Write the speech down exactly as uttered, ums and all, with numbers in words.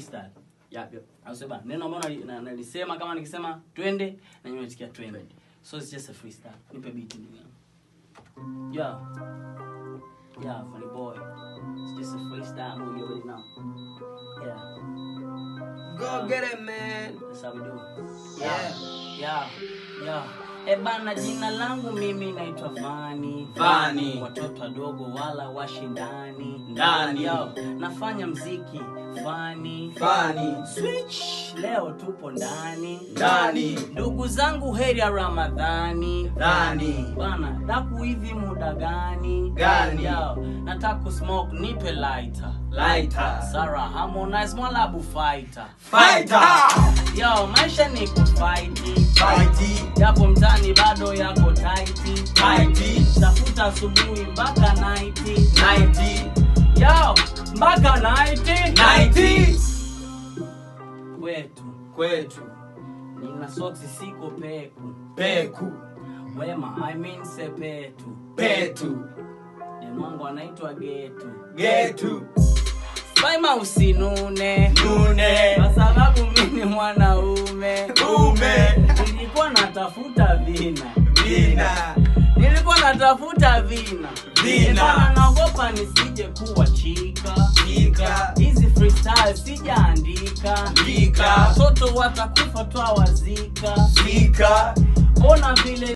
freestyle. Yep, yep. Au sio bana? Neno ambalo nalisema kama nikisema twende na nyinyi mnatikia twende. So it's just a freestyle. Nipe beat ndugu yangu. Yeah. Yeah, funny boy. It's just a freestyle, you already know. Yeah. Go get it, man. That's how we do. Yeah. Yeah. Yeah. E bana, jina langu mimi naitwa Vani. Vani. Watoto wadogo wala washindani. Ndani. Yo, nafanya mziki Vani. Vani. Switch. Leo tupo ndani. Ndani. Ndugu zangu heri ya Ramadhani. Ndani. Bana, daku hivi muda gani? Gani. Yo, nataka smoke nipe lighter. Lighter. Sarah Harmonize Mwalabu fighter. Fighter. Yo, maisha ni kufighti. Fighty. Japo mtani bado yako tighti. Tighty. Tafuta asubuhi mpaka nighti. Nighty. Yo, mpaka nighti. Nighty. Kwetu Kwetu. nina soksi siko peku. Peku. Wema, I mean sepetu. Petu. Demongo anaitwa Getu. Getu. Saima usinune. Nune. Kwa sababu mimi mwanaume. Ume. Nilikuwa natafuta vina. Vina. Nilikuwa natafuta vina. Vina. Naogopa nisije kuwa chika. Chika. Hizi freestyle sijaandika. Andika. Watoto watakufa twawazika. Zika. Ona vile